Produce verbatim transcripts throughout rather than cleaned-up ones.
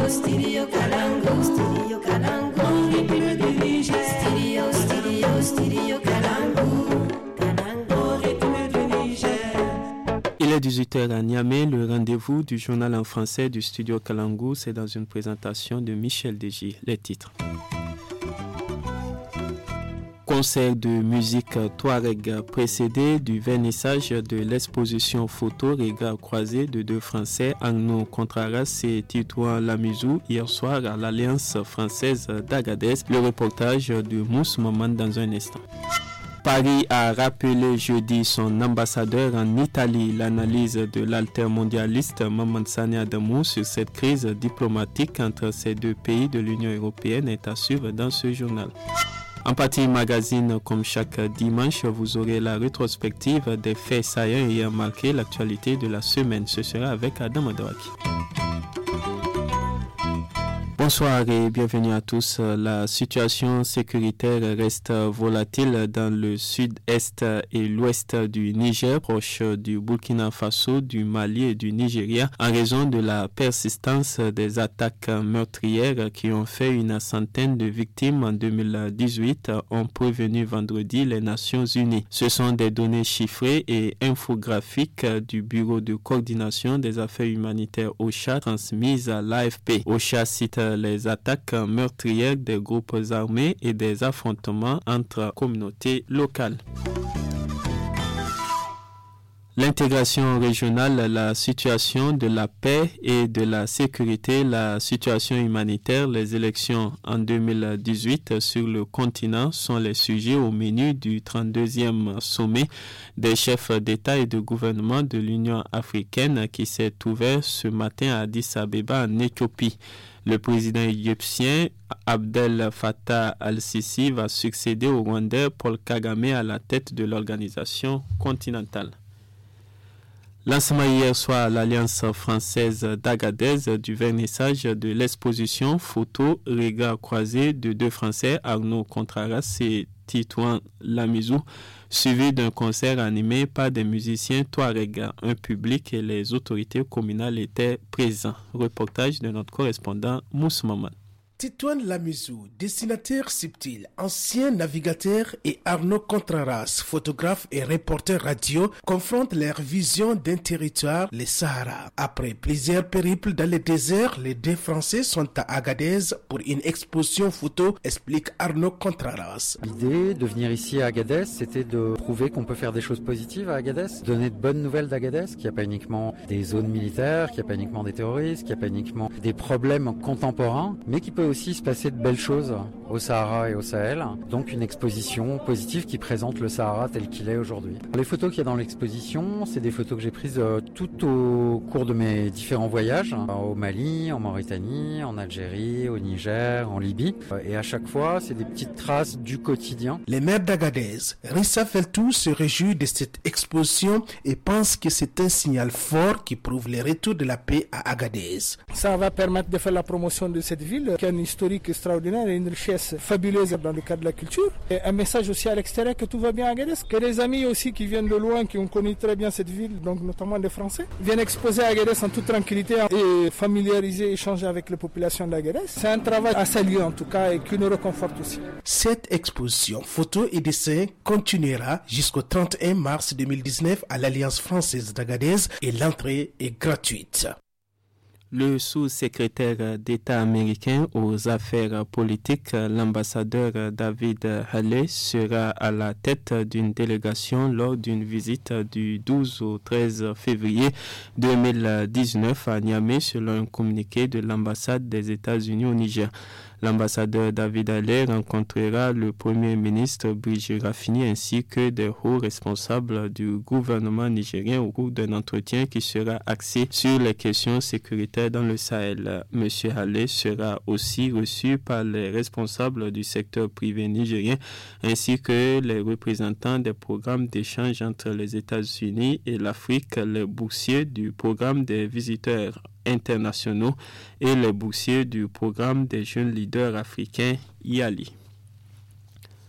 Studio Kalangu, Studio Kalangu, rythme du Niger. Studio, studio, studio Kalangu, Kalangu, rythme du Niger. Il est dix-huit heures à Niamey, le rendez-vous du journal en français du Studio Kalangu, c'est dans une présentation de Michel Deji. Les titres. Concert de musique Touareg précédé du vernissage de l'exposition photo Regards croisés de deux Français, Arnaud Contreras et Titouan Lamizou, hier soir à l'Alliance française d'Agadez. Le reportage de Mousse Maman dans un instant. Paris a rappelé jeudi son ambassadeur en Italie. L'analyse de l'altermondialiste Maman Sani Adamou sur cette crise diplomatique entre ces deux pays de l'Union européenne est à suivre dans ce journal. En partie magazine, comme chaque dimanche, vous aurez la rétrospective des faits saillants ayant marqué l'actualité de la semaine. Ce sera avec Adam Adouaki. Bonsoir et bienvenue à tous. La situation sécuritaire reste volatile dans le sud-est et l'ouest du Niger, proche du Burkina Faso, du Mali et du Nigeria, en raison de la persistance des attaques meurtrières qui ont fait une centaine de victimes en deux mille dix-huit, ont prévenu vendredi les Nations Unies. Ce sont des données chiffrées et infographiques du Bureau de coordination des affaires humanitaires OCHA transmises à l'A F P. OCHA cite les attaques meurtrières des groupes armés et des affrontements entre communautés locales. L'intégration régionale, la situation de la paix et de la sécurité, la situation humanitaire, les élections en deux mille dix-huit sur le continent sont les sujets au menu du trente-deuxième sommet des chefs d'État et de gouvernement de l'Union africaine qui s'est ouvert ce matin à Addis Abeba en Éthiopie. Le président égyptien Abdel Fattah al-Sisi va succéder au Rwandais Paul Kagame à la tête de l'organisation continentale. Lancement hier soir à l'Alliance française d'Agadez du vernissage de l'exposition photo Regards croisés de deux Français, Arnaud Contreras et Titouan Lamizou, suivi d'un concert animé par des musiciens Touareg. Un public et les autorités communales étaient présents. Reportage de notre correspondant Mousse Maman. Titouan Lamizou, dessinateur subtil, ancien navigateur, et Arnaud Contreras, photographe et reporter radio, confrontent leur vision d'un territoire, le Sahara. Après plusieurs périples dans le désert, les deux Français sont à Agadez pour une exposition photo, explique Arnaud Contreras. L'idée de venir ici à Agadez, c'était de prouver qu'on peut faire des choses positives à Agadez, donner de bonnes nouvelles d'Agadez, qu'il n'y a pas uniquement des zones militaires, qu'il n'y a pas uniquement des terroristes, qu'il n'y a pas uniquement des problèmes contemporains, mais qui peut aussi se passer de belles choses au Sahara et au Sahel. Donc une exposition positive qui présente le Sahara tel qu'il est aujourd'hui. Les photos qu'il y a dans l'exposition, c'est des photos que j'ai prises tout au cours de mes différents voyages, au Mali, en Mauritanie, en Algérie, au Niger, en Libye. Et à chaque fois, c'est des petites traces du quotidien. Les maires d'Agadez, Rissa Feltou, se réjouit de cette exposition et pense que c'est un signal fort qui prouve le retour de la paix à Agadez. Ça va permettre de faire la promotion de cette ville qui a une historique extraordinaire et une richesse fabuleuse dans le cadre de la culture. Et un message aussi à l'extérieur que tout va bien à Agadez, que les amis aussi qui viennent de loin, qui ont connu très bien cette ville, donc notamment les Français, viennent exposer à Agadez en toute tranquillité et familiariser, échanger avec les populations d'Agadez. C'est un travail à saluer en tout cas et qui nous réconforte aussi. Cette exposition photos et dessins continuera jusqu'au trente et un mars deux mille dix-neuf à l'Alliance française d'Agadez et l'entrée est gratuite. Le sous-secrétaire d'État américain aux affaires politiques, l'ambassadeur David Halley, sera à la tête d'une délégation lors d'une visite du douze au treize février deux mille dix-neuf à Niamey, selon un communiqué de l'ambassade des États-Unis au Niger. L'ambassadeur David Halley rencontrera le Premier ministre Brigitte Rafini ainsi que des hauts responsables du gouvernement nigérien au cours d'un entretien qui sera axé sur les questions sécuritaires dans le Sahel. Monsieur Halley sera aussi reçu par les responsables du secteur privé nigérien ainsi que les représentants des programmes d'échange entre les États-Unis et l'Afrique, les boursiers du programme des visiteurs internationaux et les boursiers du programme des jeunes leaders africains I A L I.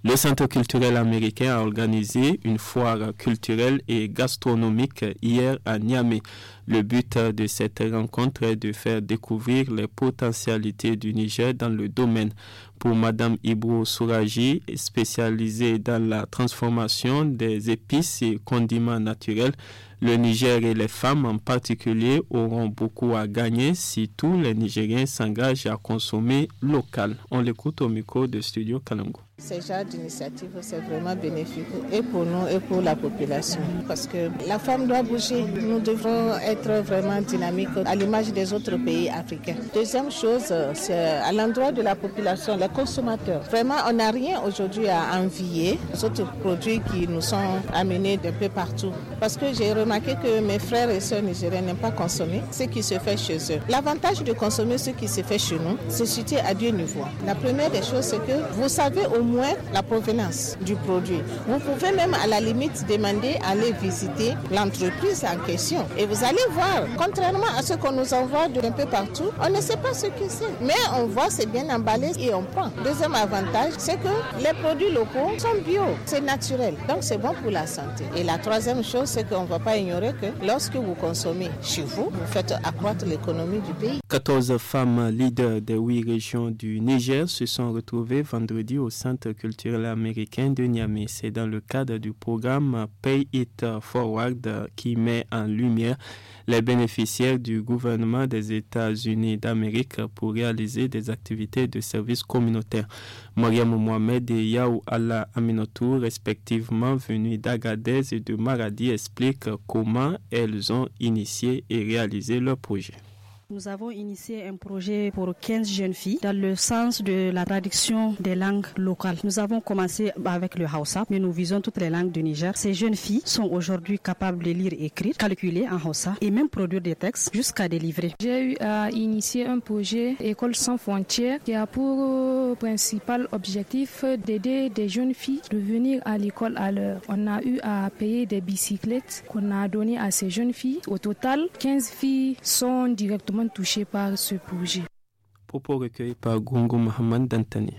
Le Centre culturel américain a organisé une foire culturelle et gastronomique hier à Niamey. Le but de cette rencontre est de faire découvrir les potentialités du Niger dans le domaine. Pour Madame Ibro Souraji, spécialisée dans la transformation des épices et condiments naturels, le Niger et les femmes en particulier auront beaucoup à gagner si tous les Nigériens s'engagent à consommer local. On l'écoute au micro de Studio Kalango. Ce genre d'initiative, c'est vraiment bénéfique et pour nous et pour la population. Parce que la femme doit bouger. Nous devrons être vraiment dynamiques à l'image des autres pays africains. Deuxième chose, c'est à l'endroit de la population, les consommateurs. Vraiment, on n'a rien aujourd'hui à envier aux autres produits qui nous sont amenés d'un peu partout. Parce que j'ai remarqué que mes frères et sœurs nigériens n'aiment pas consommer ce qui se fait chez eux. L'avantage de consommer ce qui se fait chez nous, c'est situé à deux niveaux. La première des choses, c'est que vous savez au moins la provenance du produit. Vous pouvez même à la limite demander à aller visiter l'entreprise en question. Et vous allez voir, contrairement à ce qu'on nous envoie d'un peu partout, on ne sait pas ce que c'est. Mais on voit, c'est bien emballé et on prend. Deuxième avantage, c'est que les produits locaux sont bio, c'est naturel. Donc c'est bon pour la santé. Et la troisième chose, c'est qu'on ne va pas ignorer que lorsque vous consommez chez vous, vous faites accroître l'économie du pays. quatorze femmes leaders des huit régions du Niger se sont retrouvées vendredi au Centre culturel américain de Niamey. C'est dans le cadre du programme Pay It Forward qui met en lumière les bénéficiaires du gouvernement des États-Unis d'Amérique pour réaliser des activités de services communautaires. Mariam Mohamed et Yaou Allah Aminotou, respectivement venus d'Agadez et de Maradi, expliquent comment elles ont initié et réalisé leur projet. Nous avons initié un projet pour quinze jeunes filles dans le sens de la traduction des langues locales. Nous avons commencé avec le Hausa, mais nous visons toutes les langues du Niger. Ces jeunes filles sont aujourd'hui capables de lire, écrire, calculer en Hausa et même produire des textes jusqu'à délivrer. J'ai eu à initier un projet École sans frontières qui a pour principal objectif d'aider des jeunes filles de venir à l'école à l'heure. On a eu à payer des bicyclettes qu'on a données à ces jeunes filles. Au total, quinze filles sont directement touchés par ce projet. Propos recueillis par Gungu Mohamed Dantani.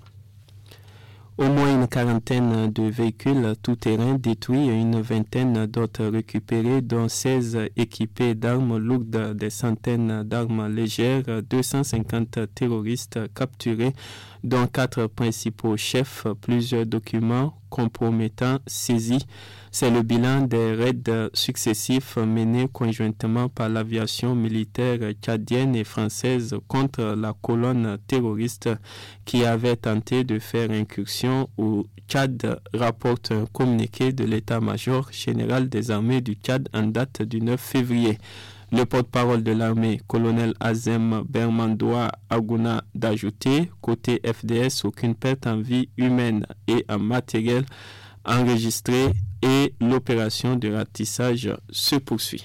Au moins une quarantaine de véhicules tout-terrain détruits et une vingtaine d'autres récupérés, dont seize équipés d'armes lourdes, des centaines d'armes légères, deux cent cinquante terroristes capturés, dont quatre principaux chefs, plusieurs documents compromettants saisis. C'est le bilan des raids successifs menés conjointement par l'aviation militaire tchadienne et française contre la colonne terroriste qui avait tenté de faire incursion au Tchad, rapporte un communiqué de l'état-major général des armées du Tchad en date du neuf février. Le porte-parole de l'armée, colonel Azem Bermandoua Agouna, d'ajouter, côté F D S, aucune perte en vie humaine et en matériel enregistrée et l'opération de ratissage se poursuit.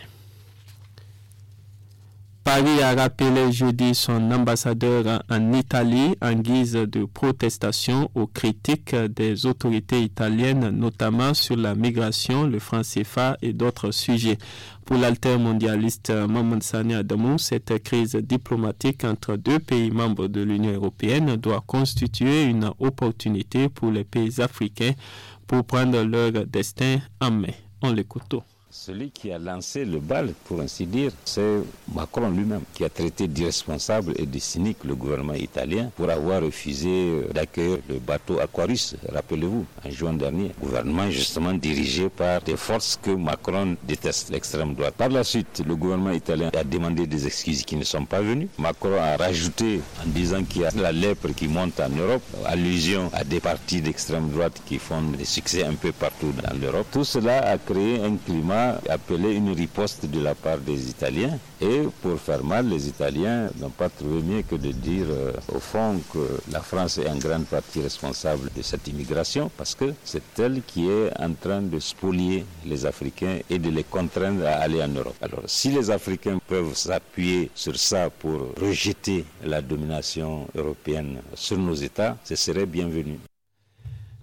Paris a rappelé jeudi son ambassadeur en Italie en guise de protestation aux critiques des autorités italiennes, notamment sur la migration, le franc C F A et d'autres sujets. Pour l'altermondialiste Maman Sani Adamou, cette crise diplomatique entre deux pays membres de l'Union européenne doit constituer une opportunité pour les pays africains pour prendre leur destin en main. On l'écoute. Celui qui a lancé le bal, pour ainsi dire, c'est Macron lui-même, qui a traité d'irresponsable et de cynique le gouvernement italien pour avoir refusé d'accueillir le bateau Aquarius, rappelez-vous, en juin dernier. Gouvernement justement dirigé par des forces que Macron déteste, l'extrême droite. Par la suite, le gouvernement italien a demandé des excuses qui ne sont pas venues. Macron a rajouté en disant qu'il y a la lèpre qui monte en Europe, allusion à des partis d'extrême droite qui font des succès un peu partout dans l'Europe. Tout cela a créé un climat appelé une riposte de la part des Italiens. Et pour faire mal, les Italiens n'ont pas trouvé mieux que de dire euh, au fond que la France est en grande partie responsable de cette immigration parce que c'est elle qui est en train de spolier les Africains et de les contraindre à aller en Europe. Alors si les Africains peuvent s'appuyer sur ça pour rejeter la domination européenne sur nos États, ce serait bienvenu.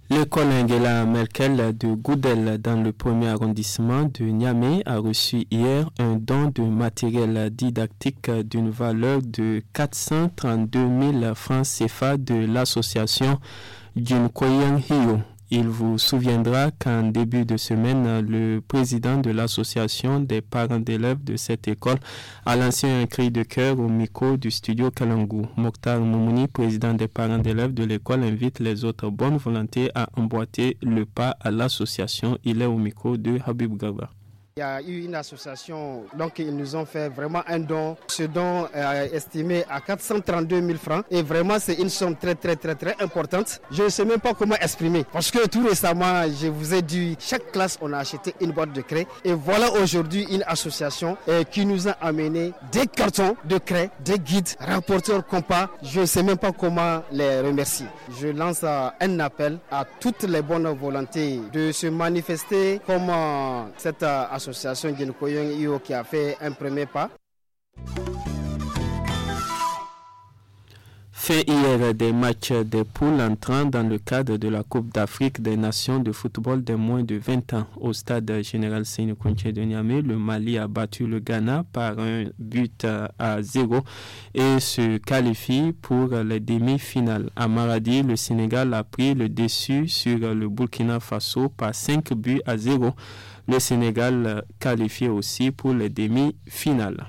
L'école Angela Merkel de Goudel dans le premier arrondissement de Niamey a reçu hier un don de matériel didactique d'une valeur de quatre cent trente-deux mille francs C F A de l'association Junkoyen Hiyo. Il vous souviendra qu'en début de semaine, le président de l'association des parents d'élèves de cette école a lancé un cri de cœur au micro du studio Kalangu. Mokhtar Moumouni, président des parents d'élèves de l'école, invite les autres bonnes volontés à emboîter le pas à l'association. Il est au micro de Habib Garba. Il y a eu une association, donc ils nous ont fait vraiment un don. Ce don est estimé à quatre cent trente-deux mille francs et vraiment c'est une somme très très très très importante. Je ne sais même pas comment exprimer parce que tout récemment, je vous ai dit, chaque classe on a acheté une boîte de craie et voilà aujourd'hui une association qui nous a amené des cartons de craie, des guides, rapporteurs compas. Je ne sais même pas comment les remercier. Je lance un appel à toutes les bonnes volontés de se manifester comme cette association. L'association Junkoyen Hiyo qui a fait un premier pas. Fait hier des matchs des poules entrant dans le cadre de la Coupe d'Afrique des Nations de football des moins de vingt ans. Au stade général Sékou Kounché de Niamey, le Mali a battu le Ghana par un but à zéro et se qualifie pour les demi-finales. À Maradi, le Sénégal a pris le dessus sur le Burkina Faso par cinq buts à zéro. Le Sénégal qualifié aussi pour les demi-finales.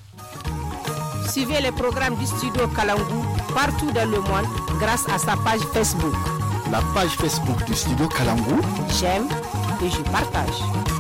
Suivez les programmes du studio Kalangu partout dans le monde grâce à sa page Facebook. La page Facebook du studio Kalangu. J'aime et je partage.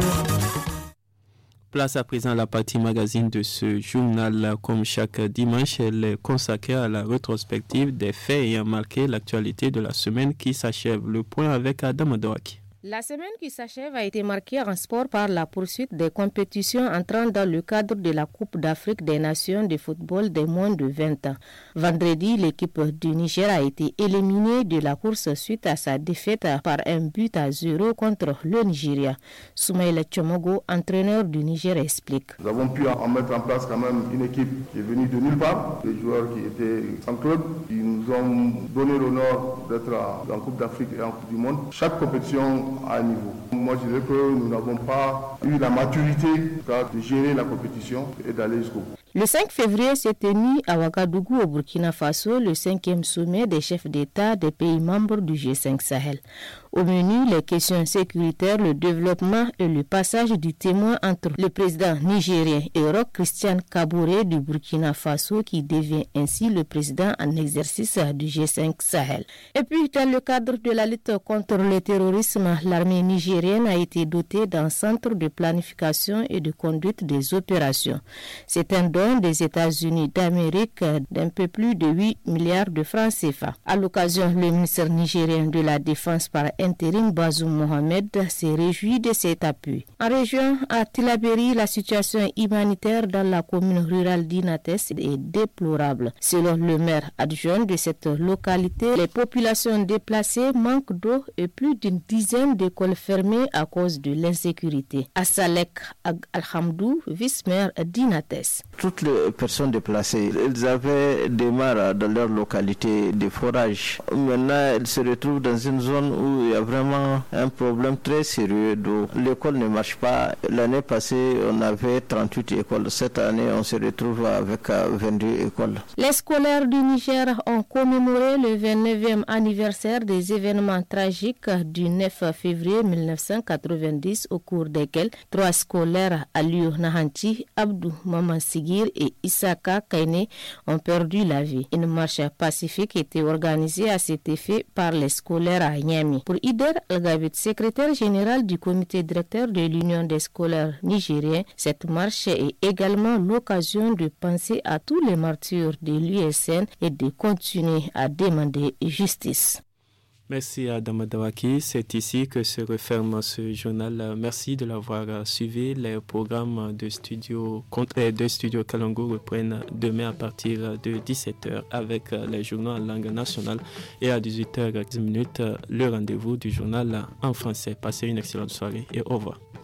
Place à présent la partie magazine de ce journal. Comme chaque dimanche, elle est consacrée à la rétrospective des faits ayant marqué l'actualité de la semaine qui s'achève. Le point avec Adam Adouaki. La semaine qui s'achève a été marquée en sport par la poursuite des compétitions entrant dans le cadre de la Coupe d'Afrique des Nations de football des moins de vingt ans. Vendredi, l'équipe du Niger a été éliminée de la course suite à sa défaite par un but à zéro contre le Nigeria. Soumaïla Tchomogo, entraîneur du Niger, explique. Nous avons pu en mettre en place quand même une équipe qui est venue de nulle part, des joueurs qui étaient sans club, qui nous ont donné l'honneur d'être en Coupe d'Afrique et en Coupe du Monde. Chaque compétition à un niveau. Moi, je dirais que nous n'avons pas eu la maturité de gérer la compétition et d'aller jusqu'au bout. Le cinq février s'est tenu à Ouagadougou au Burkina Faso le cinquième sommet des chefs d'État des pays membres du G cinq Sahel. Au menu, les questions sécuritaires, le développement et le passage du témoin entre le président nigérien et Roch Christian Kaboré du Burkina Faso qui devient ainsi le président en exercice du G cinq Sahel. Et puis, dans le cadre de la lutte contre le terrorisme, l'armée nigérienne a été dotée d'un centre de planification et de conduite des opérations. C'est un don des États-Unis d'Amérique d'un peu plus de huit milliards de francs C F A. À l'occasion, le ministre nigérien de la Défense par intérim Bazoum Mohamed s'est réjoui de cet appui. En région, à Tillabéri, la situation humanitaire dans la commune rurale d'Inates est déplorable. Selon le maire adjoint de cette localité, les populations déplacées manquent d'eau et plus d'une dizaine d'écoles fermées à cause de l'insécurité. Assalek Alhamdou, vice-maire d'Inates. Toutes les personnes déplacées, elles avaient des mares dans leur localité de forage. Maintenant, elles se retrouvent dans une zone où il y a vraiment un problème très sérieux d'eau. L'école ne marche pas. L'année passée, on avait trente-huit écoles. Cette année, on se retrouve avec vingt-deux écoles. Les scolaires du Niger ont commémoré le vingt-neuvième anniversaire des événements tragiques du neuf février mille neuf cent quatre-vingt-dix au cours desquels trois scolaires, Aliou Nahanti, Abdou Maman Sigir et Issaka Kaine, ont perdu la vie. Une marche pacifique était organisée à cet effet par les scolaires à Niamey. Pour Ider Al-Gabit, secrétaire général du comité directeur de l'Union des scolaires nigériens, cette marche est également l'occasion de penser à tous les martyrs de l'U S N et de continuer à demander justice. Merci à Damadawaki. C'est ici que se referme ce journal. Merci de l'avoir suivi. Les programmes de Studio, de Studio Kalangu reprennent demain à partir de dix-sept heures avec les journaux en langue nationale et à dix-huit heures dix le rendez-vous du journal en français. Passez une excellente soirée et au revoir.